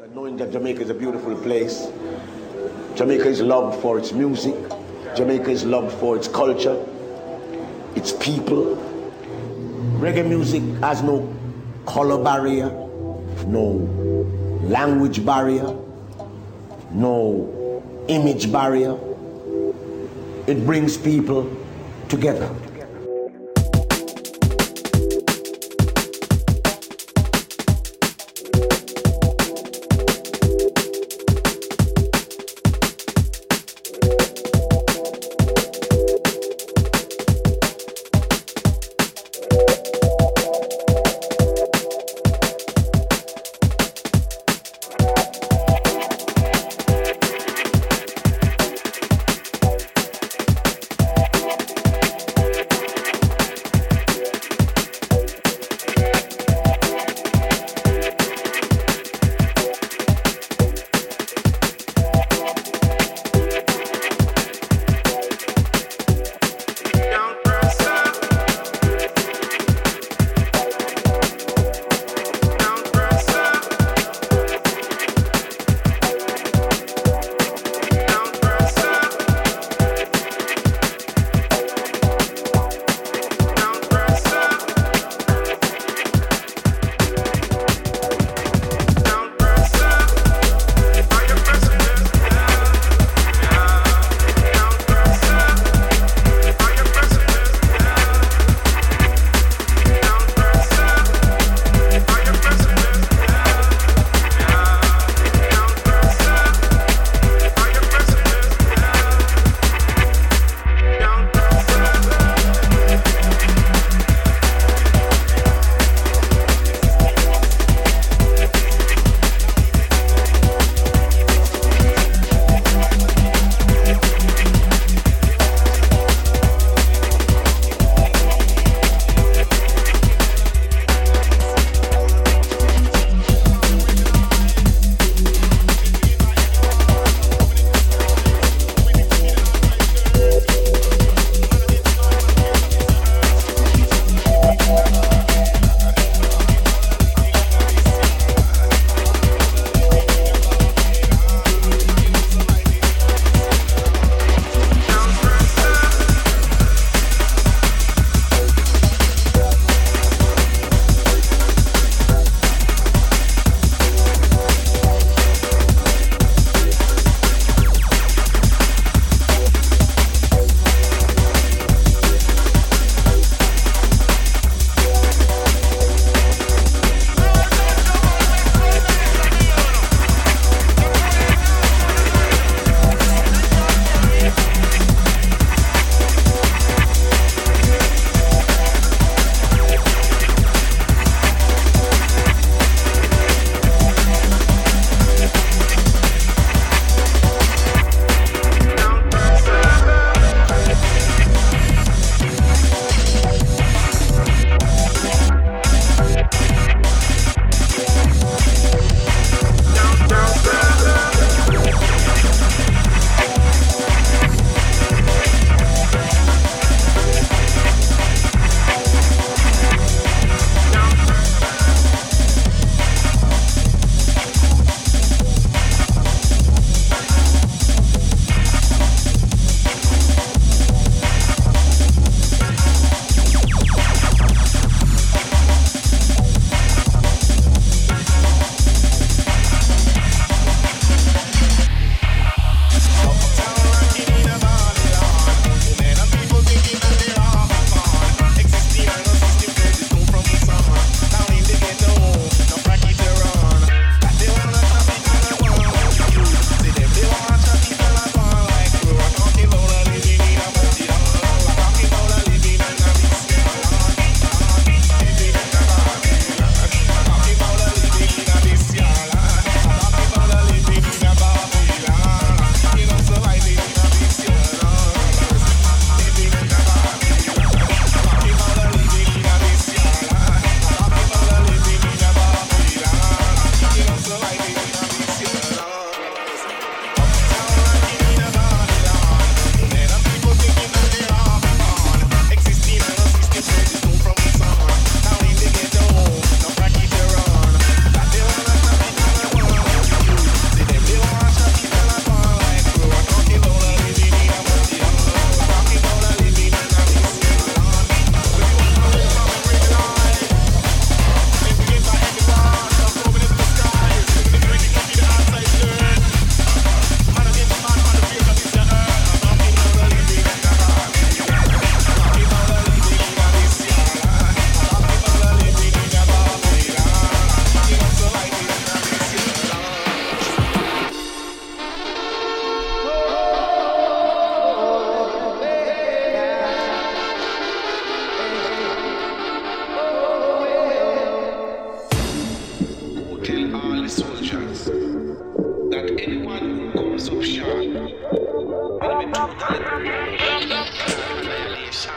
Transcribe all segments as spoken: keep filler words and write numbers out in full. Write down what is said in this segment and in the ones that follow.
Knowing that Jamaica is a beautiful place. Jamaica is loved for its music. Jamaica is loved for its culture, its people. Reggae music has no color barrier, no language barrier, no image barrier. It brings people together. chance that anyone who comes up short will be totally annihilation.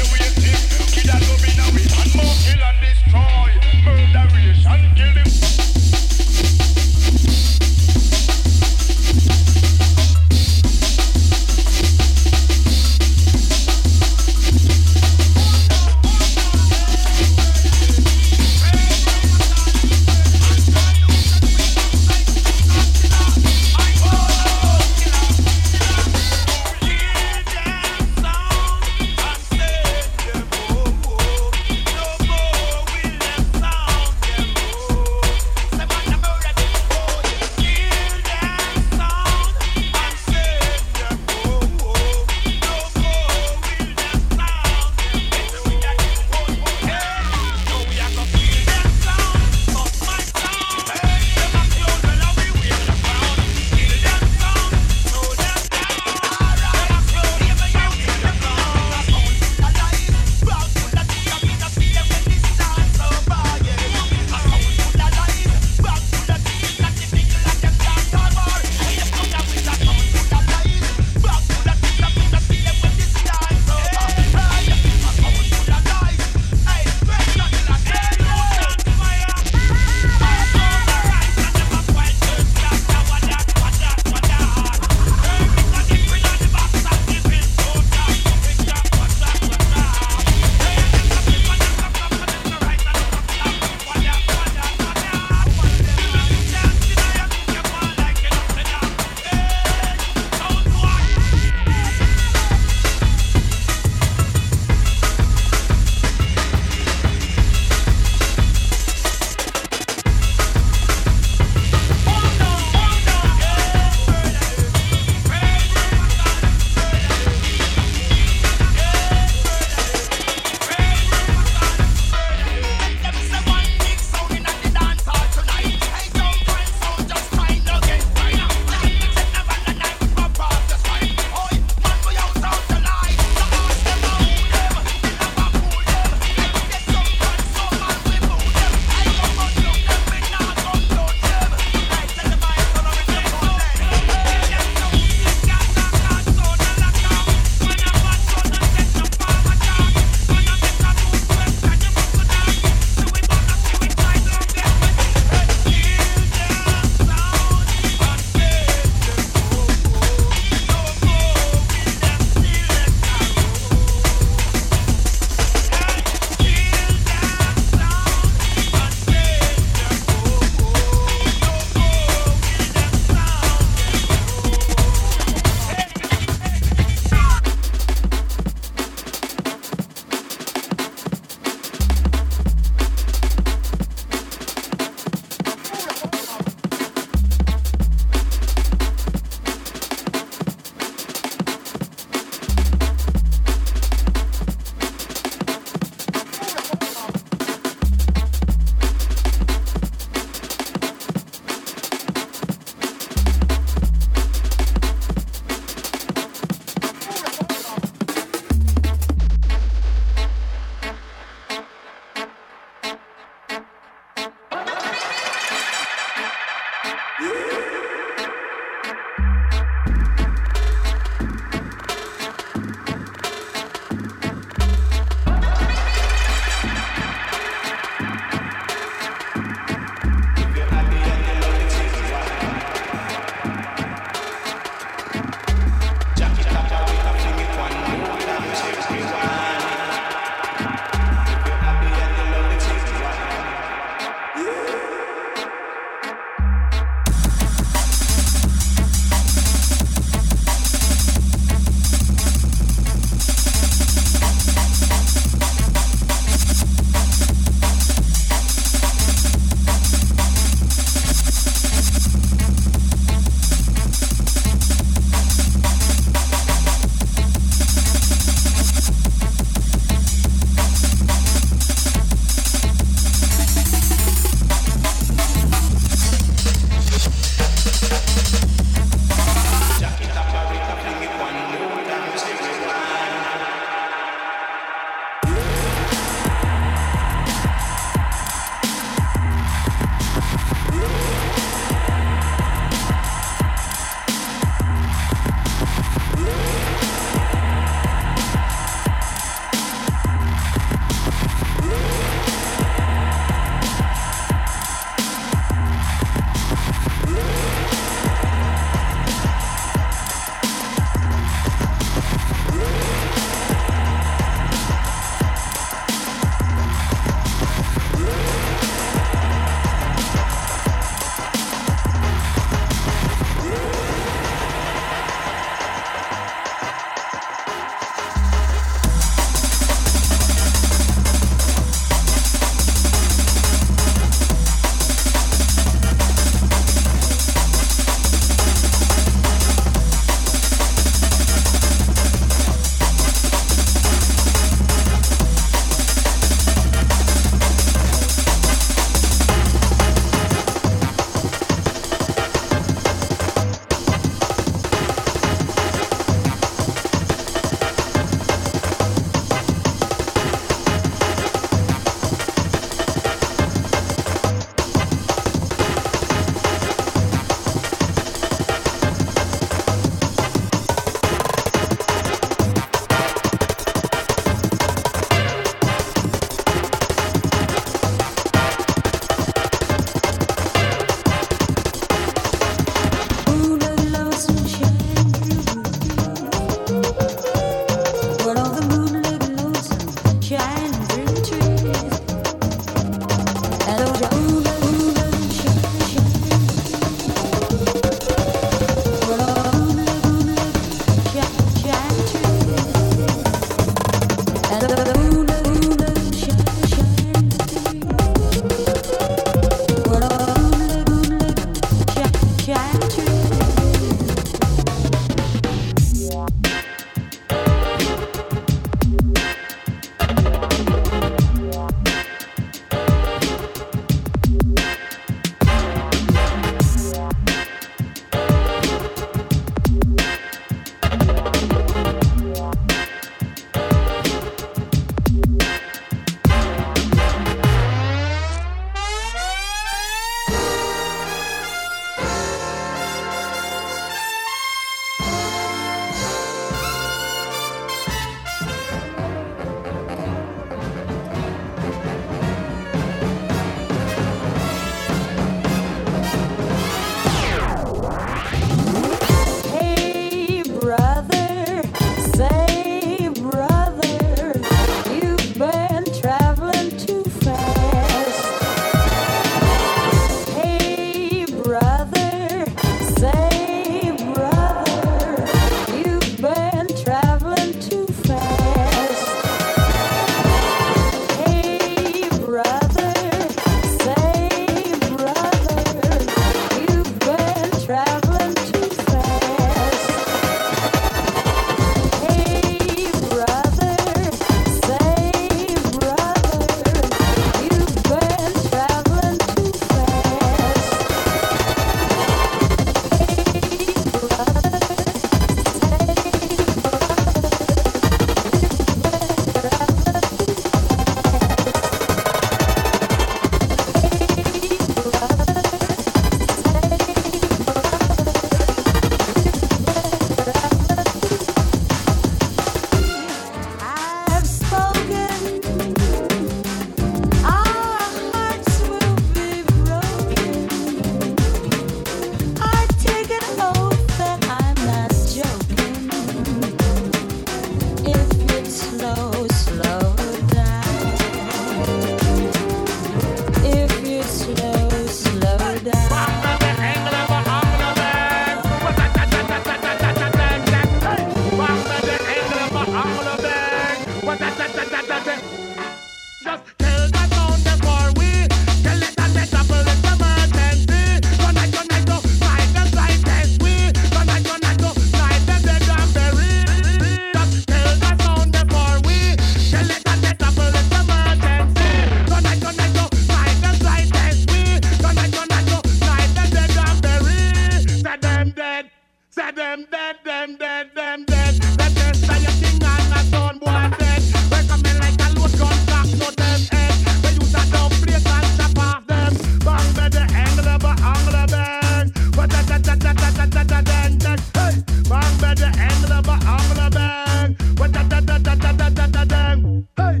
Say them dead, them dead, them dead. Let them say your thing and a stone boy dead. They come in like a load gun cock to them head. They use a dumb plate and chop off them. Bang me the angle, but angle bang. But da da da da da da da da dang dang. Hey, bang me the angle, but angle bang. But da da da da da da da da dang. Hey.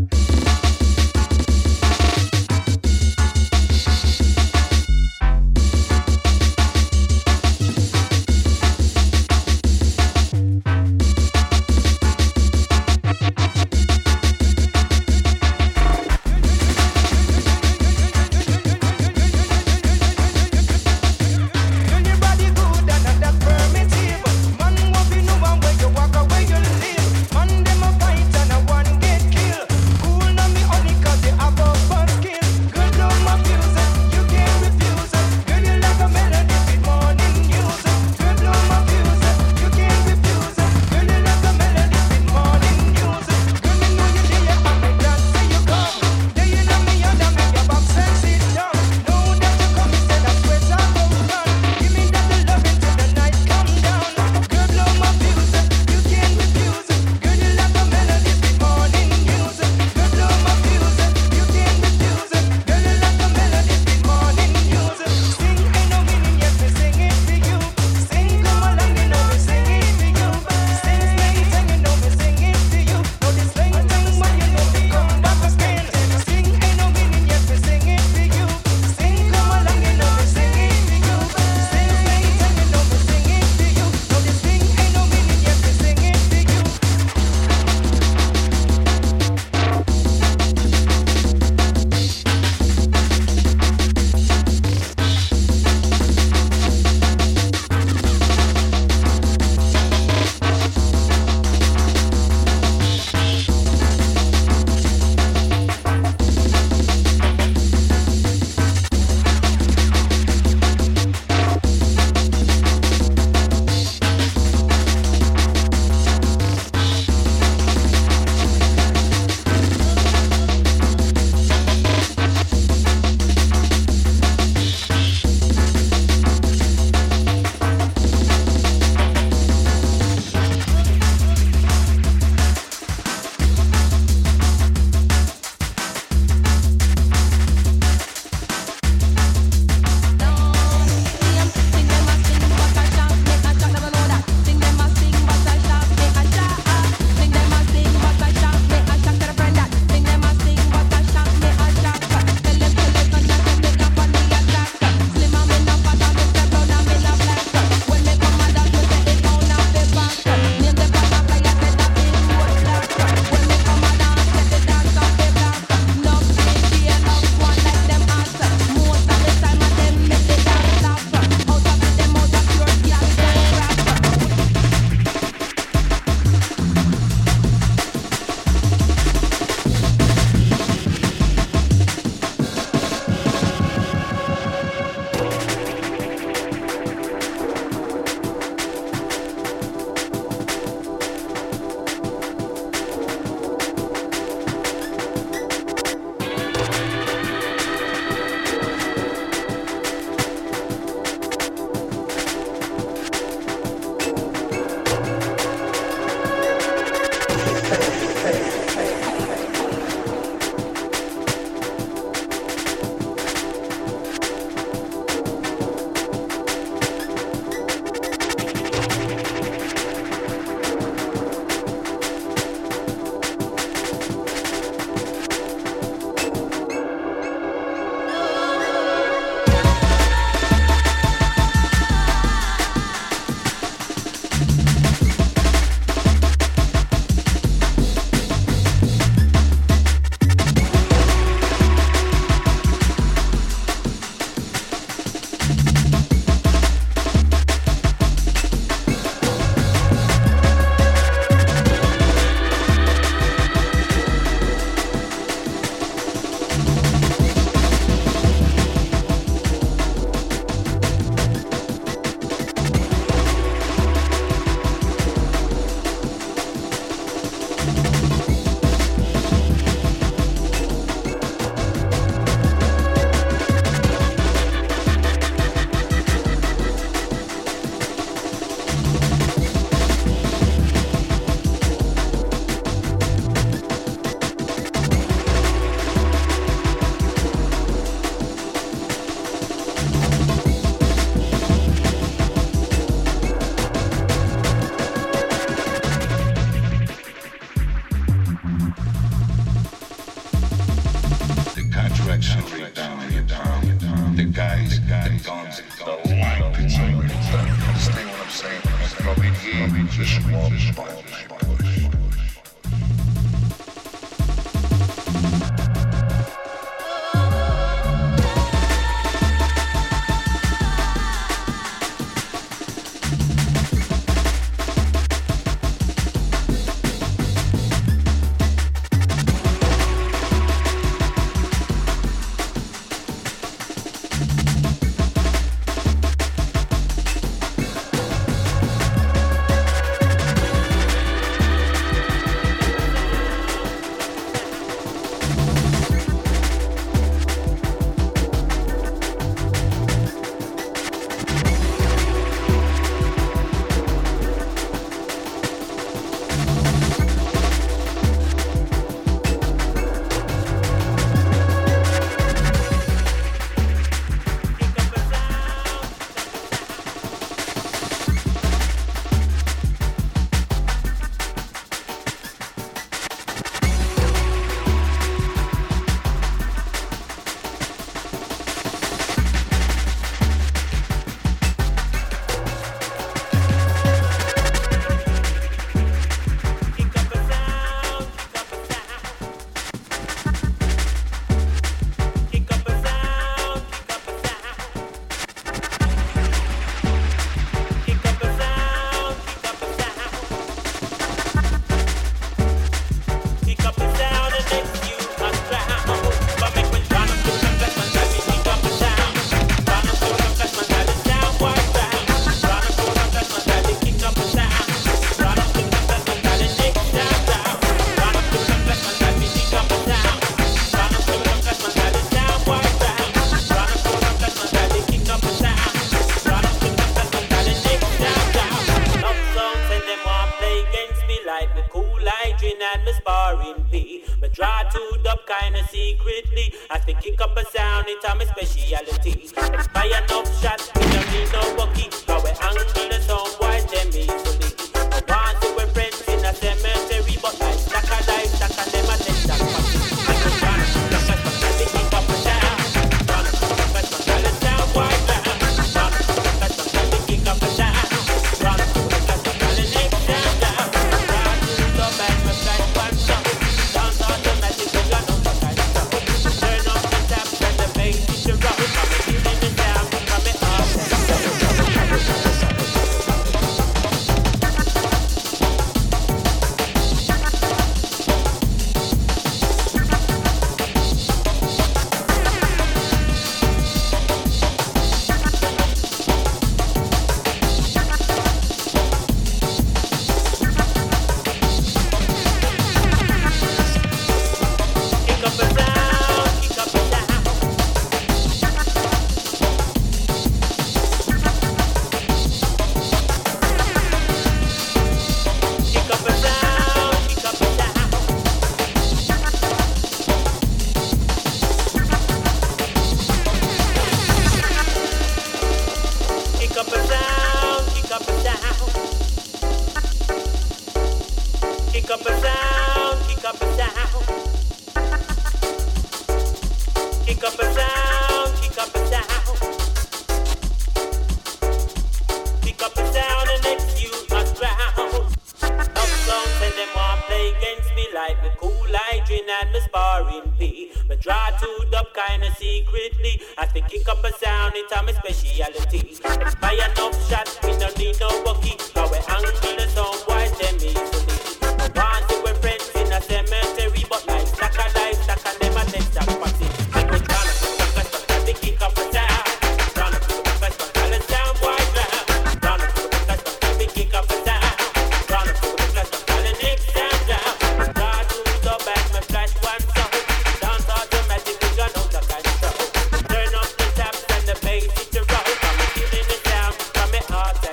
Turn up the taps and the bass, it's a rock. I'm feeling the sound from my heart.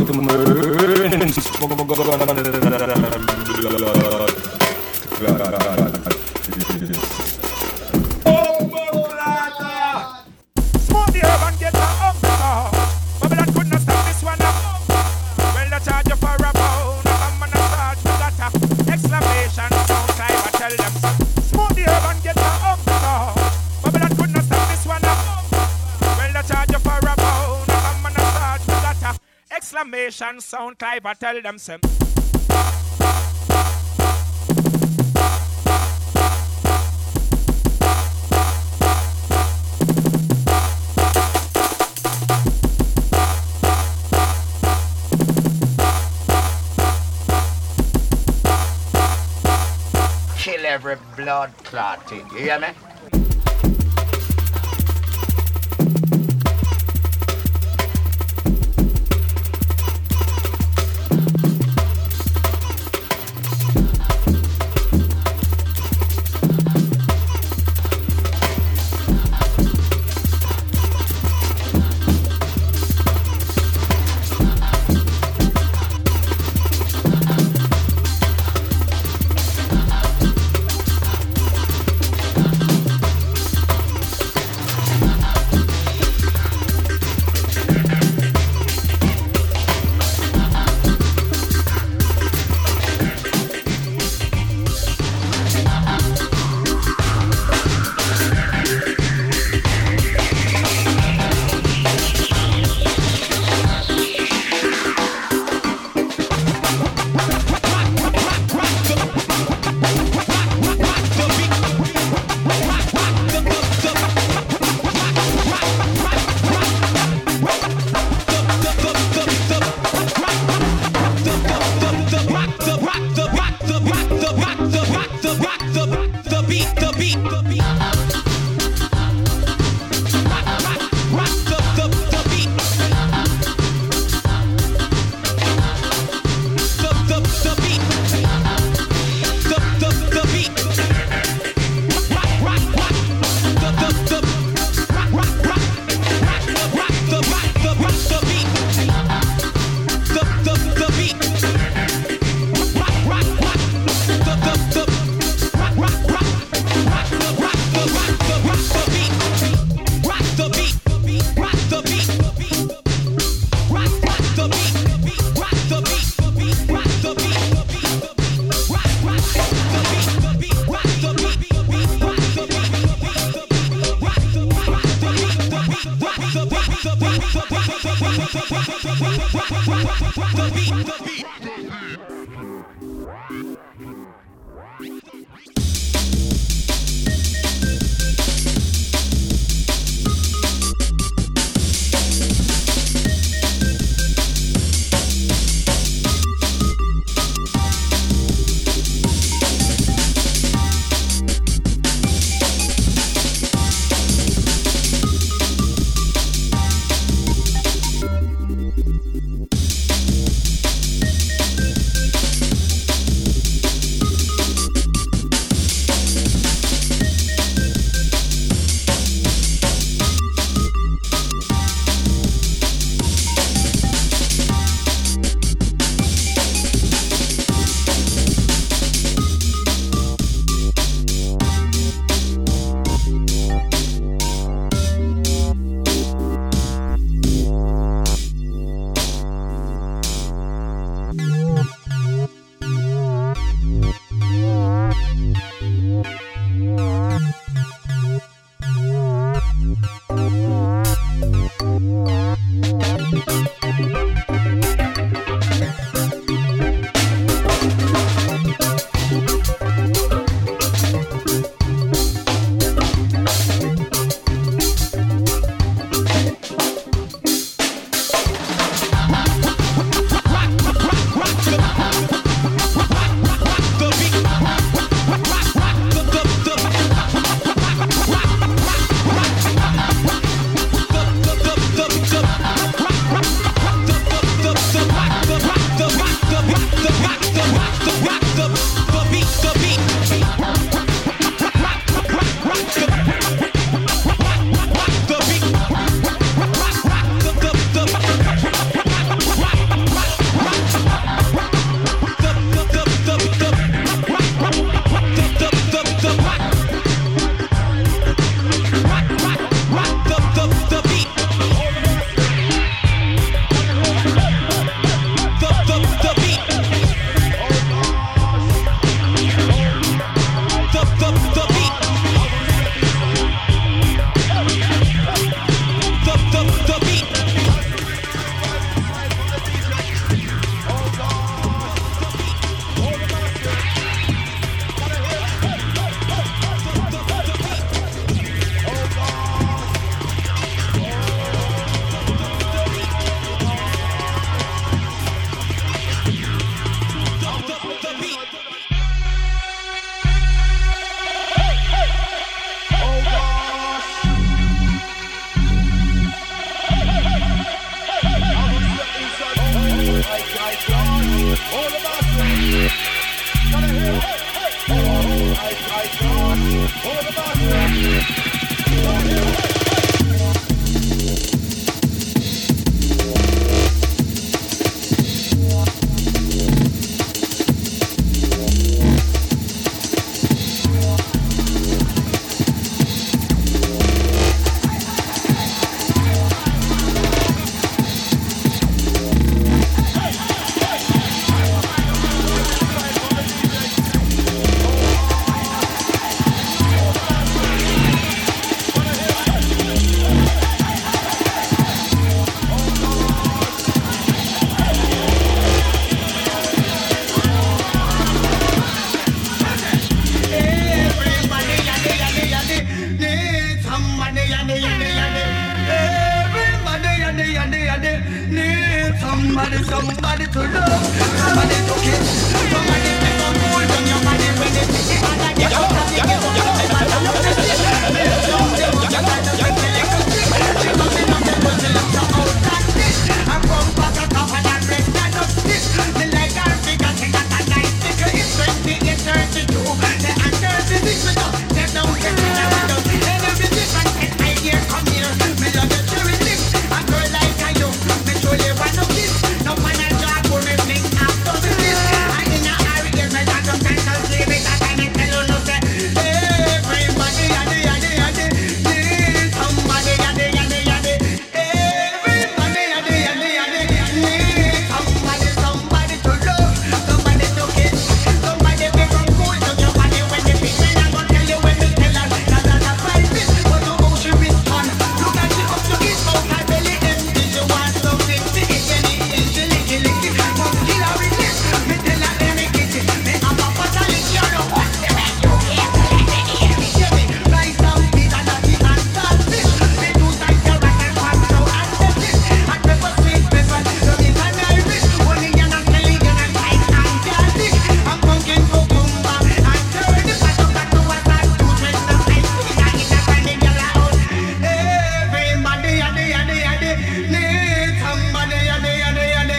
Smoke the herb and get the up. Babylon could not stop this one up. Well, they charge you for a pound. I'm gonna start to that up. Exclamation sound time, I tell them. Smoke the herb and get the up. Babylon could not stop this one up. Well, they charge you for a pound. I'm gonna start to that up. Exclamation sound time, I tell them. Some. Kill every blood clot thing, you hear me? Rock Hold the bathroom. Wanna hear? Hey, hey. Oh, I, I can't. Hold the bathroom. Wanna hear? Somebody, somebody to love, somebody to kiss, somebody to go cool on your body when they see it. And you don't have to give up, somebody to love this. You don't have to give up, somebody to love this. She love me, love them, but she love you out like this. I come back and cover that breast, that up this. Me like her figure, she got a nice figure. It's twenty-eight, thirty-two, the answer is this. Me don't step down, step down, step down. And every different head, I hear, come here. Me love your cherry lips, a girl like a you. Me truly want to kiss. No man a job for me fling after the this. I in a hurry, get my dad up and I'll see me. That I need to tell you no say. Everybody, yaddy, yaddy, yaddy, need somebody, yaddy, yaddy, yaddy. Everybody, yaddy, yaddy, yaddy, need somebody, somebody to love, somebody to kiss, somebody to come cool to your body when they feel me. I'm gonna tell you when they tell her that that's a fight this. But no how she respond. Look at she up to his mouth, her belly empty. She wants something to eat. Licky, licky, come kill her with this. Me tell her let me get it. Me have a pot of lick, you know what the heck you hear. Hear me, rice and peas and nutty and saltfish. Me do like carrot and pancho and lettuce. And pepper, sweet pepper, you is an Irish. Onion and scallion and thyme and garlic. And pumpkin cucumber and turnip. And tomato and salt to dress the ice cream. And it's a kind of yellow out. Everybody, yaddy, yaddy, yaddy, need somebody, yaddy, yaddy, yaddy.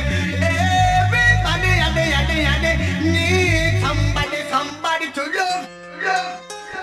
Everybody, yaddy, yaddy, yaddy, need somebody, somebody to love, love.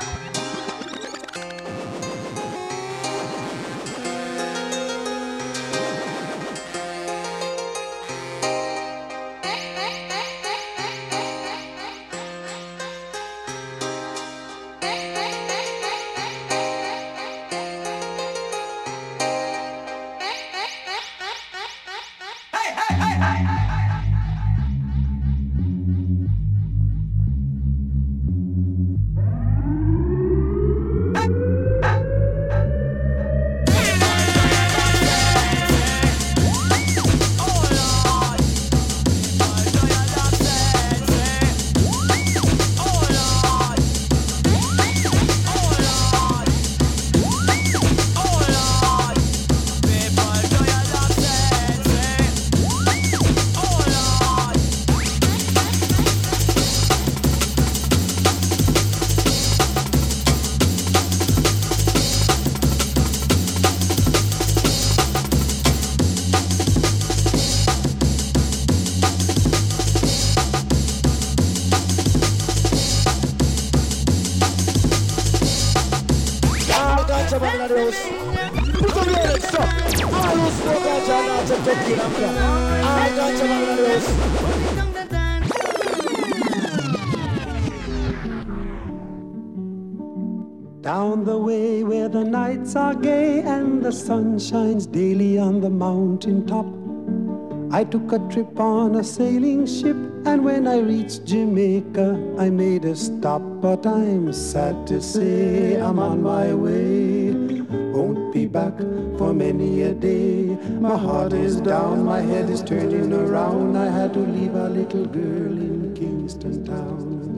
Down the way where the nights are gay and the sun shines daily on the mountain top, I took a trip on a sailing ship, and when I reached Jamaica, I made a stop. But I'm sad to say I'm on my way, won't be back for many a day. My heart is down, my head is turning around. I had to leave a little girl in Kingston town.